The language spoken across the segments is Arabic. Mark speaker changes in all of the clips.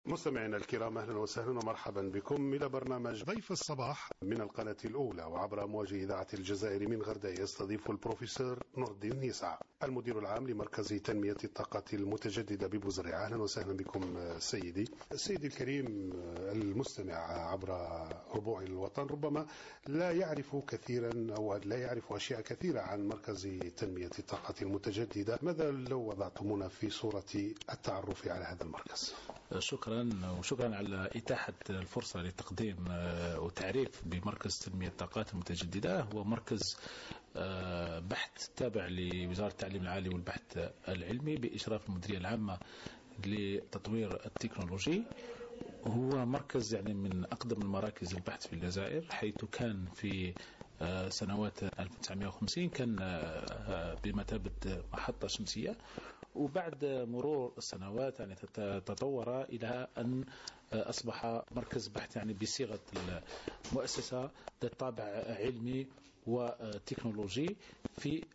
Speaker 1: مستمعينا الكرام، أهلا وسهلا ومرحبا بكم إلى برنامج ضيف الصباح من القناة الأولى وعبر أمواج إذاعة الجزائر من غرداء. يستضيف البروفيسور نور الدين نيسع المدير العام لمركز تنمية الطاقة المتجددة ببوزريعة. أهلا وسهلا بكم سيدي الكريم. المستمع عبر ربوع الوطن ربما لا يعرف كثيرا أو لا يعرف أشياء كثيرة عن مركز تنمية الطاقة المتجددة. ماذا لو وضعتمونا في صورة التعرف على هذا المركز؟
Speaker 2: شكرا على إتاحة الفرصة لتقديم وتعريف بمركز تنمية الطاقات المتجددة. هو مركز بحث تابع لوزارة التعليم العالي والبحث العلمي بإشراف المديرية العامة لتطوير التكنولوجي. هو مركز يعني من أقدم المراكز البحث في الجزائر، حيث كان في سنوات 1950 كان بمثابة محطة شمسية، وبعد مرور السنوات يعني تطور إلى أن أصبح مركز بحث يعني بصيغة المؤسسة ذات طابع علمي وتكنولوجي في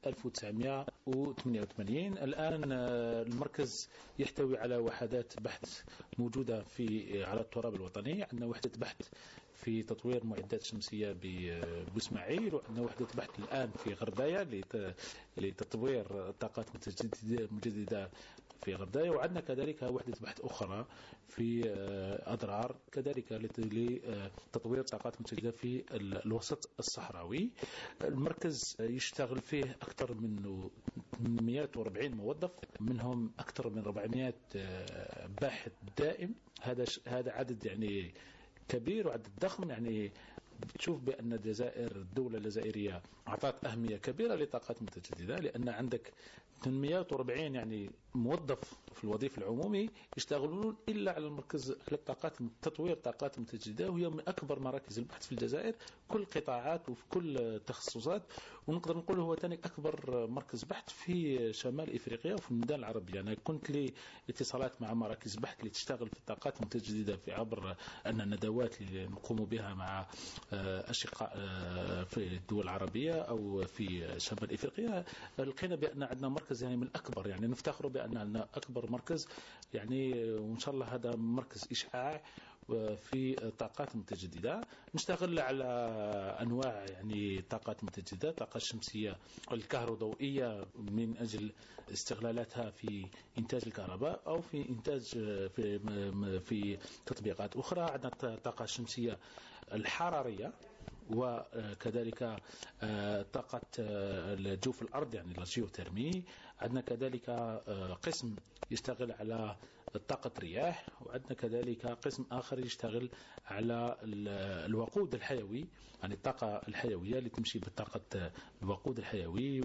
Speaker 2: 1988. الآن المركز يحتوي على وحدات بحث موجودة على التراب الوطني. عندنا وحدة بحث في تطوير معدات شمسية بإسماعيل، وعندنا وحدة بحث الآن في غرداية لتطوير طاقات متجددة في غرداية، وعندنا كذلك وحدة بحث أخرى في أضرار كذلك لتطوير طاقات متجددة في الوسط الصحراوي. المركز يشتغل فيه أكثر من 140 موظف، منهم أكثر من 400 باحث دائم. هذا عدد يعني كبير وعدد ضخم. يعني بتشوف بأن الدولة الجزائرية أعطت أهمية كبيرة لطاقات متجددة، لأن عندك 840 يعني موظف في الوظيفة العمومي يشتغلون إلا على المركز على تطوير طاقات متجددة، وهي من أكبر مراكز البحث في الجزائر، كل قطاعات وفي كل التخصصات. ونقدر نقول هو ثاني أكبر مركز بحث في شمال إفريقيا وفي الميدان العربي. أنا كنت لي اتصالات مع مراكز بحث اللي تشتغل في الطاقات المتجددة في عبر أن الندوات اللي نقوم بها مع أشقاء في الدول العربية أو في شمال إفريقيا. لقينا بأن عندنا مركز يعني من الأكبر، يعني نفتخر بأن عندنا أكبر مركز يعني، وإن شاء الله هذا مركز إشعاع في طاقات متجددة. نشتغل على أنواع يعني طاقات متجددة، طاقة شمسية الكهروضوئية من أجل استغلالاتها في إنتاج الكهرباء أو في إنتاج في تطبيقات أخرى. عندنا طاقة شمسية الحرارية، وكذلك طاقة جوف الأرض يعني الجيوثيرمي. عندنا كذلك قسم يشتغل على طاقة رياح، وعندنا كذلك قسم آخر يشتغل على الوقود الحيوي، يعني الطاقة الحيوية اللي تمشي بطاقة الوقود الحيوي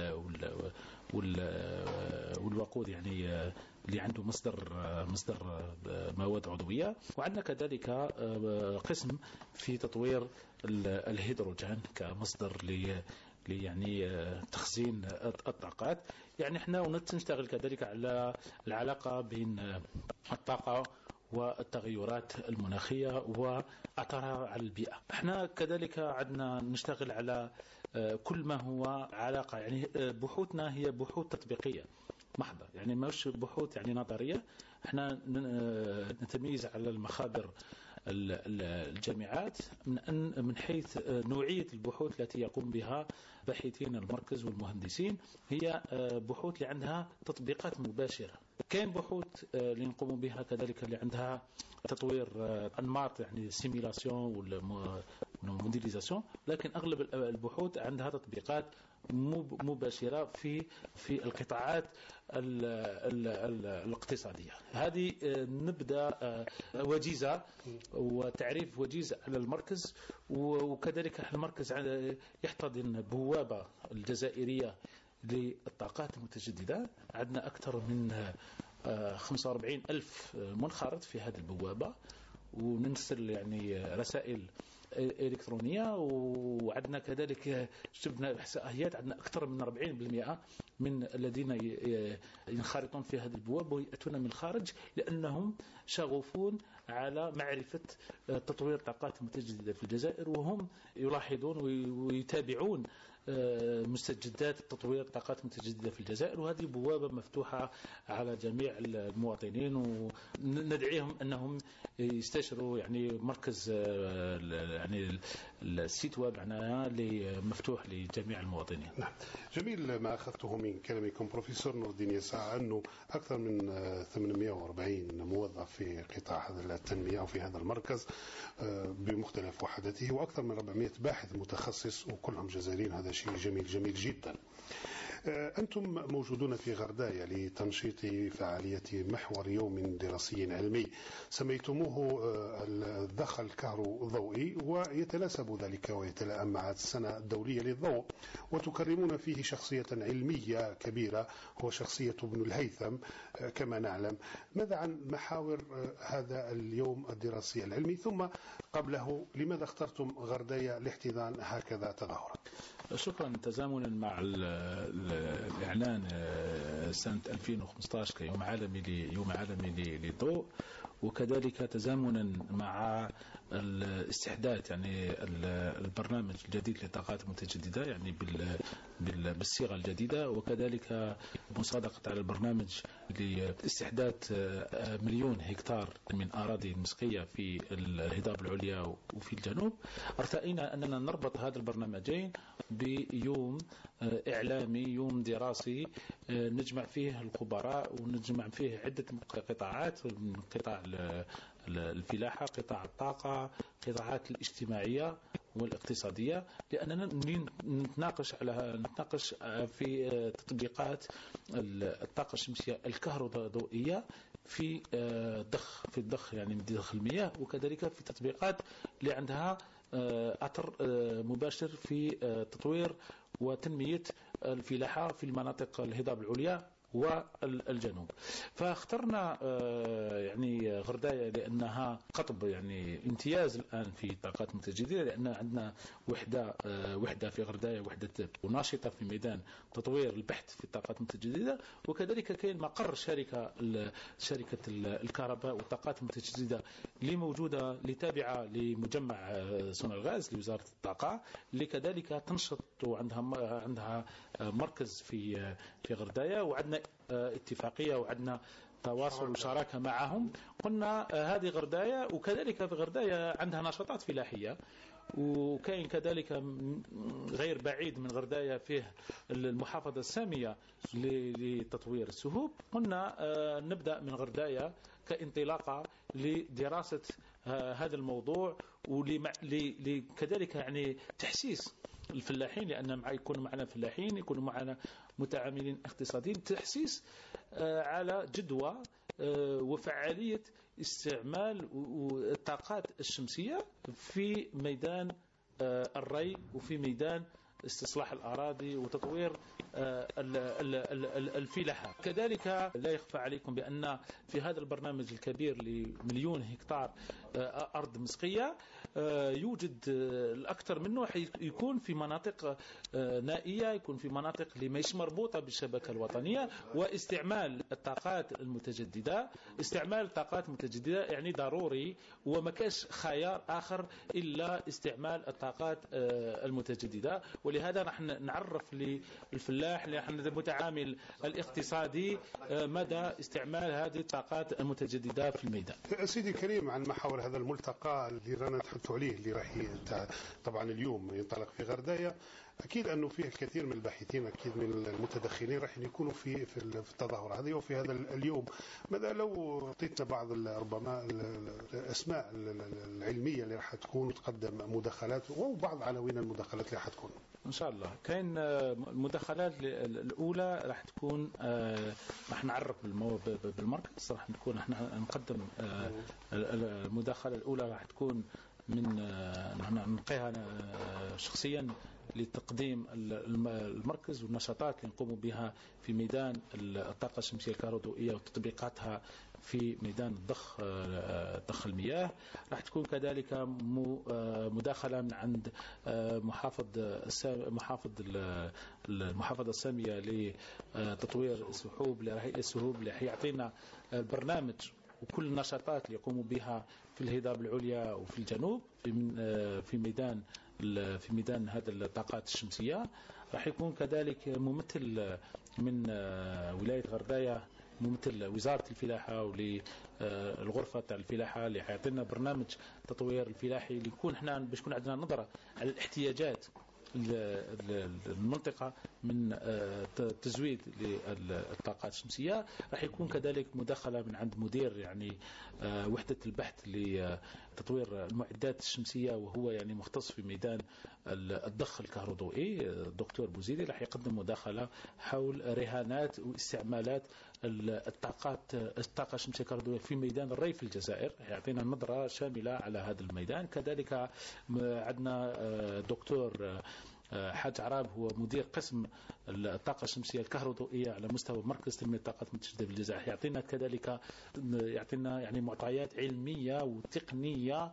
Speaker 2: والوقود يعني اللي عنده مصدر مواد عضوية. وعندنا كذلك قسم في تطوير الهيدروجين كمصدر يعني تخزين الطاقات. يعني احنا نشتغل كذلك على العلاقة بين الطاقة والتغيرات المناخية وأثرها على البيئة. احنا كذلك عندنا نشتغل على كل ما هو علاقة، يعني بحوثنا هي بحوث تطبيقية محضة، يعني مش بحوث يعني نظرية. احنا نتميز على المخابر الجامعات من حيث نوعية البحوث التي يقوم بها باحثين المركز والمهندسين. هي بحوث اللي عندها تطبيقات مباشرة. كاين بحوث اللي نقوم بها كذلك اللي عندها تطوير أنماط يعني سيميلاسيون والموديليزاسيون، لكن أغلب البحوث عندها تطبيقات مباشرة في القطاعات الاقتصادية. هذه نبدأ وجيزة وتعريف وجيز على المركز. وكذلك المركز يحتضن بوابة الجزائرية للطاقات المتجددة. عندنا أكثر من 45 ألف منخرط في هذه البوابة، ونرسل يعني رسائل إلكترونية. وعندنا كذلك شفنا إحصائيات، عندنا أكثر من 40% من الذين ينخرطون في هذه البوابة ويأتون من الخارج، لأنهم شغوفون على معرفة تطوير طاقات متجددة في الجزائر، وهم يلاحظون ويتابعون مستجدات تطوير الطاقات المتجددة في الجزائر، وهذه بوابة مفتوحة على جميع المواطنين، وندعيهم أنهم يستشروا يعني مركز يعني السيت ويب معناها مفتوح لجميع المواطنين.
Speaker 1: نعم. جميل ما أخذته من كلامكم بروفيسور نور الدين يسع أنه أكثر من 840 موظف في قطاع التنمية أو في هذا المركز بمختلف وحداته، وأكثر من 400 باحث متخصص وكلهم جزائريين. هذا شيء جميل جدا. أنتم موجودون في غرداية لتنشيط فعالية محور يوم دراسي علمي سميتموه الدخل الكهروضوئي، ويتناسب ذلك ويتلائم مع السنة الدولية للضوء، وتكرمون فيه شخصية علمية كبيرة هو شخصية ابن الهيثم كما نعلم. ماذا عن محاور هذا اليوم الدراسي العلمي؟ ثم قبله لماذا اخترتم غرداية لاحتضان هكذا تظاهرات؟
Speaker 2: شكرا. تزامنا مع الإعلان سنة 2015 كيوم عالمي للضوء، وكذلك تزامنا مع الاستحداث يعني البرنامج الجديد للطاقات المتجددة يعني بالصيغة الجديدة، وكذلك مصادقة على البرنامج لاستحداث 1,000,000 هكتار من أراضي مسقية في الهضاب العليا وفي الجنوب. ارتأينا أننا نربط هذا البرنامجين بيوم إعلامي، يوم دراسي نجمع فيه الخبراء ونجمع فيه عدة قطاعات، من قطاع الفلاحة، قطاع الطاقة، قطاعات الاجتماعية والاقتصادية، لأننا نتناقش في تطبيقات الطاقة الشمسية الكهروضوئية في الضخ يعني من ضخ المياه، وكذلك في تطبيقات اللي عندها أثر مباشر في تطوير وتنمية الفلاحة في المناطق الهضاب العليا والجنوب. فاخترنا يعني غرداية لأنها قطب يعني امتياز الآن في الطاقات المتجددة، لأن عندنا وحدة في غرداية، وحدة ناشطة في ميدان تطوير البحث في الطاقات المتجددة، وكذلك كاين مقر شركة الكهرباء والطاقات المتجددة اللي موجودة اللي تابعة لمجمع صنع الغاز لوزارة الطاقة، اللي كذلك تنشط وعندها مركز في غرداية، وعندنا اتفاقية وعندنا تواصل وشراكة معهم. قلنا هذه غرداية، وكذلك في غرداية عندها نشاطات فلاحية، وكاين كذلك غير بعيد من غرداية فيه المحافظة السامية لتطوير السهوب. قلنا نبدأ من غرداية كانطلاقة لدراسة هذا الموضوع، وكذلك يعني تحسيس الفلاحين، لأن يكونوا معنا فلاحين، يكونوا معنا متعاملين اقتصاديين، تحسيس على جدوى وفعالية استعمال الطاقات الشمسية في ميدان الري وفي ميدان استصلاح الأراضي وتطوير الفلاحة. كذلك لا يخفى عليكم بأن في هذا البرنامج الكبير ل1,000,000 هكتار أرض مسقية يوجد الأكثر منه يكون في مناطق نائية، يكون في مناطق اللي مش مربوطة بالشبكة الوطنية، واستعمال الطاقات المتجددة. استعمال الطاقات المتجددة يعني ضروري، وما كاش خيار آخر إلا استعمال الطاقات المتجددة. ولهذا راح نعرف للفلاح المتعامل الاقتصادي مدى استعمال هذه الطاقات المتجددة في الميدان.
Speaker 1: سيدي الكريم، عن محاور هذا الملتقى اللي رانا نتحدثوا عليه اللي راح طبعا اليوم ينطلق في غرداية، أكيد أنه فيه الكثير من الباحثين، أكيد من المتدخلين راح يكونوا في التظاهرة هذه وفي هذا اليوم. ماذا لو أعطيتنا بعض ربما الأسماء العلمية اللي راح تكون تقدم مداخلات، وبعض عناوين المداخلات اللي راح تكون؟
Speaker 2: إن شاء الله كاين المداخلات الأولى راح تكون راح نعرف بالمركز، راح نكون احنا نقدم المداخلة الأولى راح تكون من نلقيها شخصيا لتقديم المركز والنشاطات اللي نقوم بها في ميدان الطاقة الشمسية الكهروضوئية وتطبيقاتها في ميدان ضخ المياه. راح تكون كذلك مداخلة من عند المحافظة السامية لتطوير السحوب، لرهيئة السحوب، اللي حيعطينا برنامج وكل النشاطات اللي يقوموا بها في الهضاب العليا وفي الجنوب في ميدان هذه الطاقات الشمسية. راح يكون كذلك ممثل من ولاية غرداية، ممثل وزارة الفلاحة وللغرفة تاع الفلاحة اللي حيعطينا برنامج تطوير الفلاحي اللي يكون احنا باش يكون عندنا نظرة على الاحتياجات المنطقة من تزويد للطاقات الشمسية. راح يكون كذلك مداخلة من عند مدير يعني وحدة البحث لتطوير المعدات الشمسية، وهو يعني مختص في ميدان الضخ الكهربائي، الدكتور بوزيدي، راح يقدم مداخلة حول رهانات واستعمالات الطاقة الشمسية الكهربائية في ميدان الري في الجزائر، يعطينا نظرة شاملة على هذا الميدان. كذلك عندنا دكتور حاج عراب، هو مدير قسم الطاقة الشمسية الكهربائية على مستوى مركز تنمية الطاقات المتجددة في الجزائر، يعطينا كذلك يعني معطيات علمية وتقنية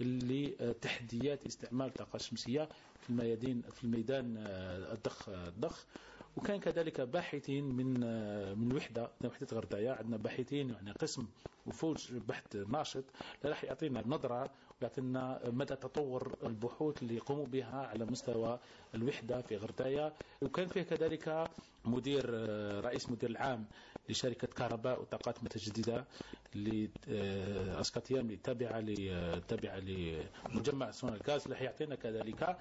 Speaker 2: لتحديات استعمال الطاقة الشمسية في الميدان الضخ. وكان كذلك باحثين من وحدة غرداية، عندنا باحثين يعني قسم وفوج بحث ناشط راح يعطينا نظرة ويعطينا مدى تطور البحوث اللي يقوموا بها على مستوى الوحدة في غرداية. وكان فيه كذلك رئيس مدير العام لشركة كهرباء وطاقات متجددة لأسكاتيام اللي تابعة لمجمع سونا الغاز، راح يعطينا كذلك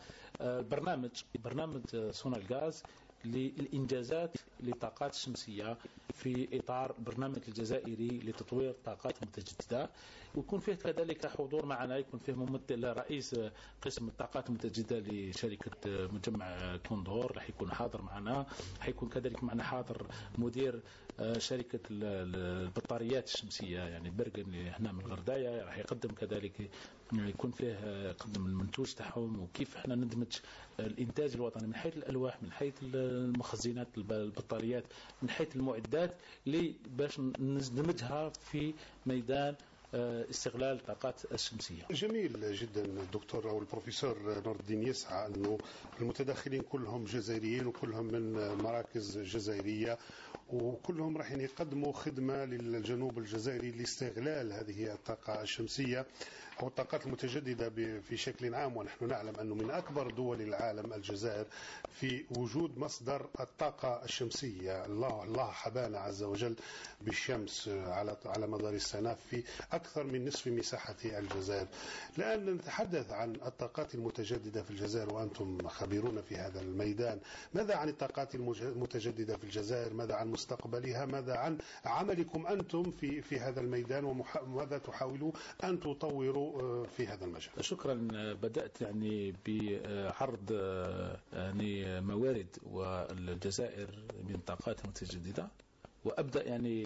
Speaker 2: برنامج سونا الغاز للإنجازات للطاقات الشمسية في إطار برنامج الجزائري لتطوير الطاقات المتجددة. ويكون فيه كذلك حضور معنا، يكون فيه ممثل رئيس قسم الطاقات المتجددة لشركة مجمع كوندور راح يكون حاضر معنا. حيكون كذلك معنا حاضر مدير شركة البطاريات الشمسية يعني برقن اللي هنا من غرداية، راح يقدم كذلك يكون فيه قدم المنتوج تاعهم وكيف احنا ندمج الانتاج الوطني من حيث الالواح، من حيث المخزنات البطاريات، من حيث المعدات باش ندمجها في ميدان استغلال الطاقات الشمسية.
Speaker 1: جميل جدا دكتور أو البروفيسور نور الدين يسعى أنه المتداخلين كلهم جزائريين وكلهم من مراكز جزائرية، وكلهم راح يقدموا خدمة للجنوب الجزائري لاستغلال هذه الطاقة الشمسية أو الطاقات المتجددة في شكل عام. ونحن نعلم أنه من أكبر دول العالم الجزائر في وجود مصدر الطاقة الشمسية. الله حبانا عز وجل بالشمس على مدار السنة في أكثر من نصف مساحة الجزائر. الآن نتحدث عن الطاقات المتجددة في الجزائر وأنتم خبيرون في هذا الميدان. ماذا عن الطاقات المتجددة في الجزائر؟ ماذا عن مستقبلها؟ ماذا عن عملكم أنتم في هذا الميدان وماذا تحاولوا أن تطوروا في هذا المجال؟
Speaker 2: شكرا. بدأت يعني بعرض يعني موارد والجزائر من طاقات متجددة، وأبدأ يعني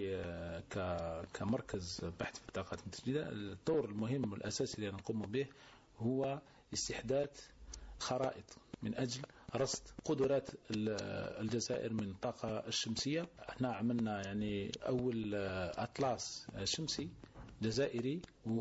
Speaker 2: كمركز بحث في الطاقات المتجددة. الدور المهم والأساسي اللي نقوم به هو استحداث خرائط من أجل رصد قدرات الجزائر من الطاقة الشمسية. احنا عملنا يعني أول أطلاس شمسي جزائري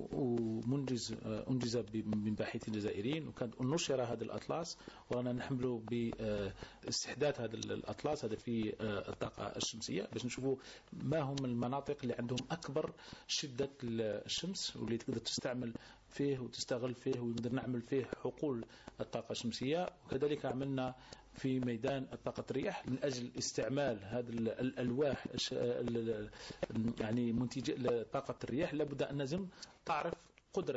Speaker 2: ومنجز من باحثين جزائريين، وكان نشر هذا الأطلاس ورانا نحمله باستحداث هذا الأطلاس هذا في الطاقة الشمسية باش نشوفوا ما هم المناطق اللي عندهم أكبر شدة الشمس واللي تقدر تستعمل فيه وتستغل فيه ونقدر نعمل فيه حقول الطاقة الشمسية. وكذلك عملنا في ميدان طاقة الرياح من أجل استعمال هذه الألواح يعني منتجة طاقة الرياح. لابد أن لازم تعرف قدرة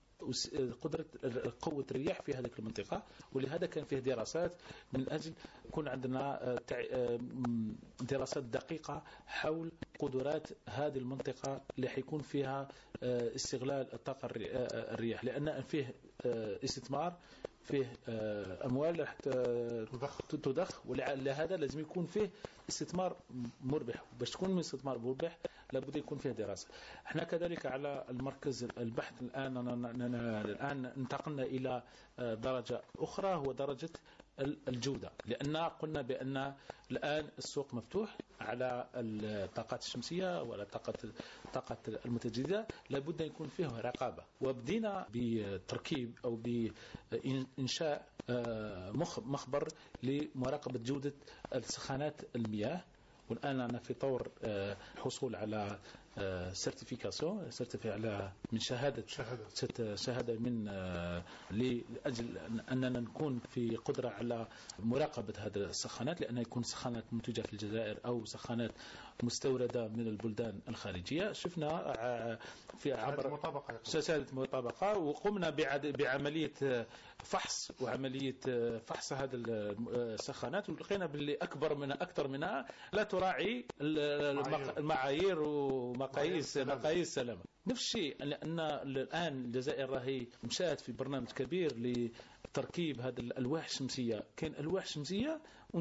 Speaker 2: قوة الرياح في هذه المنطقة، ولهذا كان فيه دراسات من أجل يكون عندنا دراسات دقيقة حول قدرات هذه المنطقة اللي حيكون فيها استغلال الطاقة الرياح، لأن فيه استثمار، فيه أموال راح تضخ، ولهذا لازم يكون فيه استثمار مربح. باش تكون من استثمار مربح لابد يكون فيه دراسة. احنا كذلك على المركز البحث الآن انتقلنا إلى درجة أخرى، هو درجة الجودة، لأن قلنا بأن الآن السوق مفتوح على الطاقات الشمسية وعلى الطاقة المتجددة، لابد أن يكون فيه رقابة. وبدينا بتركيب أو بإنشاء مخبر لمراقبة جودة سخانات المياه، والآن أنا في طور حصول على سيرتيفيكاسيون على من شهادة من لأجل أننا نكون في قدرة على مراقبة هذه السخانات، لأنها يكون سخانات منتجة في الجزائر أو سخانات مستوردة من البلدان الخارجية. شفنا في عبر شهادة مطابقة، وقمنا بعملية فحص هذه السخانات، ولقينا باللي أكثر منها لا تراعي المعايير ومقاييس سلامة. نفس الشيء لأن الآن الجزائر راهي مشاهد في برنامج كبير لتركيب هذه الألواح الشمسية. كان ألواح شمسية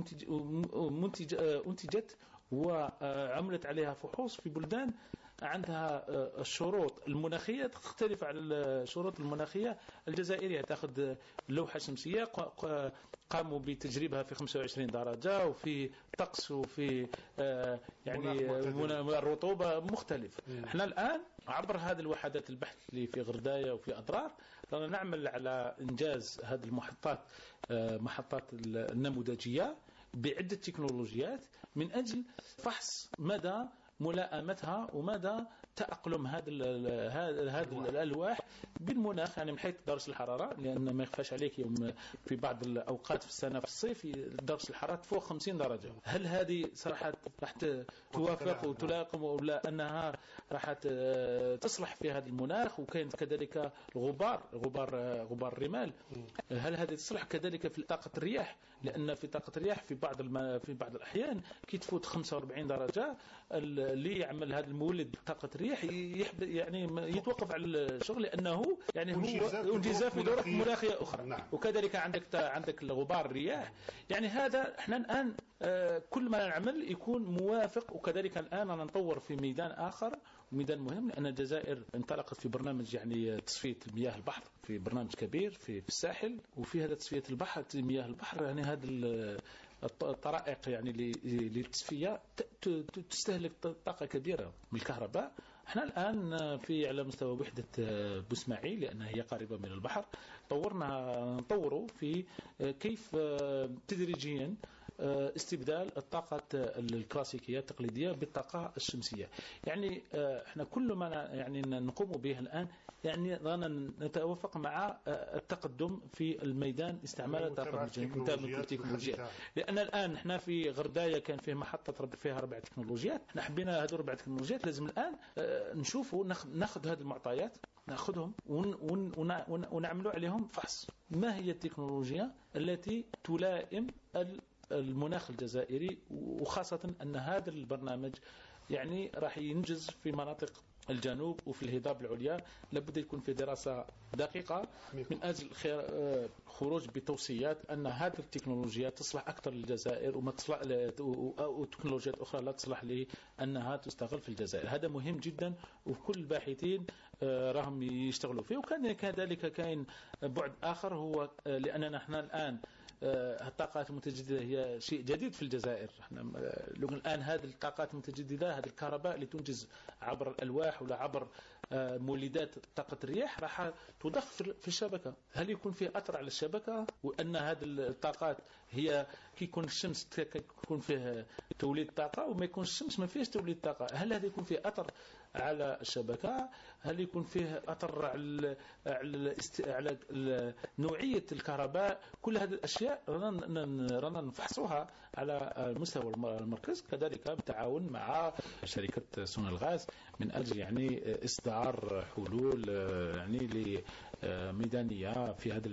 Speaker 2: أنتجت وعملت عليها فحوص في بلدان عندها الشروط المناخية تختلف عن الشروط المناخية الجزائرية. تأخذ لوحة شمسية قاموا بتجريبها في 25 درجة وفي طقس وفي يعني الرطوبة مختلف. احنا الآن عبر هذه الوحدات البحث اللي في غرداية وفي أضرار نعمل على إنجاز هذه محطات النموذجية بعدة تكنولوجيات من أجل فحص مدى ملائمتها ومدى تأقلم هذه الألواح بالمناخ، يعني من حيث درجة الحرارة، لأن ما يخفاش عليك يوم في بعض الأوقات في السنة في الصيف درجة الحرارة فوق 50 درجة. هل هذه صراحة راح توافق وتلاقم ولا أنها راح تصلح في هذا المناخ؟ وكاين كذلك غبار الرمال، هل هذه تصلح كذلك في طاقة الرياح؟ لأن في طاقة الرياح في بعض الأحيان كي تفوت 45 درجة اللي يعمل هذا المولد طاقة الرياح يعني يتوقف على الشغل، لأنه يعني هو انجازات في ظروف مناخية أخرى. نعم. وكذلك عندك الغبار الرياح. يعني هذا احنا الآن كل ما نعمل يكون موافق. وكذلك الآن نطور في ميدان آخر، ميدان مهم، لأن الجزائر انطلقت في برنامج يعني تصفية مياه البحر، في برنامج كبير في الساحل، وفي هذا تصفية البحر مياه البحر. يعني هذا الطرائق يعني للتصفية تستهلك طاقة كبيرة من الكهرباء. احنا الآن على مستوى وحدة بوسماعيل لأنها هي قريبة من البحر نطوروا في كيف تدريجيا استبدال الطاقة الكلاسيكية التقليدية بالطاقة الشمسية. يعني احنا كل ما يعني نقوم به الآن يعني رانا نتوافق مع التقدم في الميدان استعمال الطاقة التكنولوجيا. لأن الآن احنا في غرداية كان فيه محطة فيها 4 تكنولوجيات. احنا حبينا هذو 4 تكنولوجيات لازم الآن نشوفوا ناخذ هذه المعطيات ناخذهم ونعملوا عليهم فحص. ما هي التكنولوجيا التي تلائم المناخ الجزائري، وخاصة أن هذا البرنامج يعني راح ينجز في مناطق الجنوب وفي الهضاب العليا. لابد يكون في دراسة دقيقة من أجل خروج بتوصيات أن هذه التكنولوجيا تصلح أكثر للجزائر وما تصلح وتكنولوجيات أخرى لا تصلح لأنها تستغل في الجزائر. هذا مهم جدا وكل الباحثين راهم يشتغلوا فيه. وكان كذلك كاين بعد آخر هو لأننا احنا الآن الطاقات المتجددة هي شيء جديد في الجزائر. احنا الآن هذه الطاقات المتجددة، هذه الكهرباء اللي تنجز عبر الألواح ولا عبر مولدات طاقة الرياح راح تضخ في الشبكة. هل يكون فيه أثر على الشبكة؟ وأن هذه الطاقات هي كي يكون الشمس يكون فيه توليد طاقة وما يكون الشمس ما فيهش توليد طاقة، هل هذا يكون فيه أثر على الشبكة؟ هل يكون فيه أثر على نوعية الكهرباء؟ كل هذه الأشياء رانا نفحصوها على مستوى المركز، كذلك بالتعاون مع شركة سون الغاز من أجل يعني إصدار حلول يعني ميدانية في هذا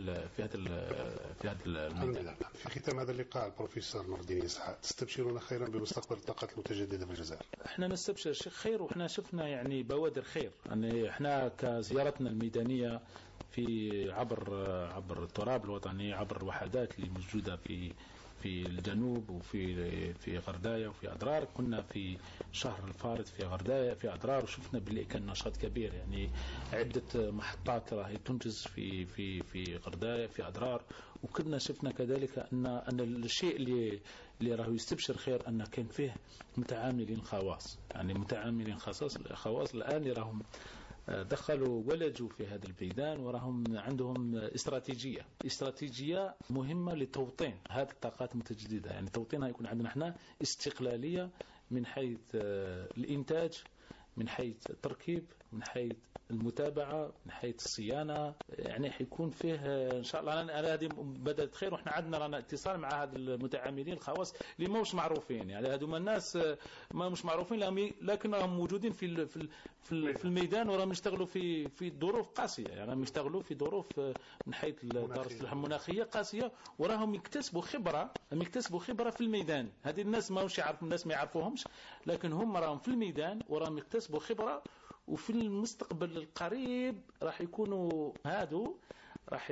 Speaker 2: الميدان.
Speaker 1: في ختام هذا اللقاء البروفيسور نور الدين يسعى، تستبشرون خيرا بمستقبل الطاقات المتجددة في الجزائر؟
Speaker 2: احنا نستبشر خير، وإحنا شفنا يعني بوادر خير. يعني احنا كزيارتنا الميدانية في عبر التراب الوطني، عبر الوحدات اللي موجودة في الجنوب وفي غرداية وفي أضرار. كنا في شهر الفارط في غرداية في أضرار وشفنا باللي كان نشاط كبير، يعني عدة محطات راهي تنجز في غرداية في أضرار. وكنا شفنا كذلك أن الشيء اللي راهو يستبشر خير أن كان فيه متعاملين خواص، يعني متعاملين خواص الآن اللي راهم دخلوا ولجوا في هذا البلدان وراهم عندهم استراتيجية مهمة لتوطين هذه الطاقات المتجددة. يعني توطينها يكون عندنا احنا استقلالية من حيث الإنتاج، من حيث التركيب، من حيث المتابعة، من حيث الصيانة. يعني حيكون فيه إن شاء الله. أنا هذه بدأت خير، وإحنا عندنا اتصال مع هذا المتعاملين الخواص اللي ما مش معروفين. يعني هذوما الناس ما مش معروفين، لكنهم موجودين في الميدان، وراهم يشتغلوا في ظروف قاسية. يعني راهم يشتغلوا في ظروف من حيث الظروف المناخية قاسية، وراهم يكتسبوا خبرة في الميدان. هذه الناس ما يعرفوهمش، لكن هم راهم في الميدان وراهم يكتسبوا خبرة. وفي المستقبل القريب راح يكونوا راح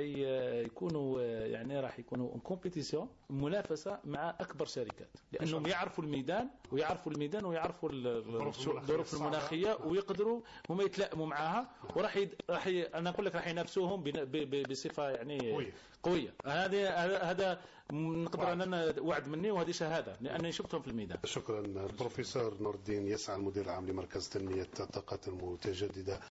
Speaker 2: يكونوا كومبيتيسيون، منافسة مع أكبر شركات، لأنهم يعرفوا الميدان ويعرفوا الظروف المناخية، ويقدروا هم يتلائموا معها. أنا أقول لك راح ينافسوهم بصفة يعني قوية. هذا نقدر أننا وعد مني، وهذه شهادة لأنني شفتهم في الميدان.
Speaker 1: شكرا. البروفيسور نور الدين يسعى، المدير العام لمركز تنمية الطاقات المتجددة.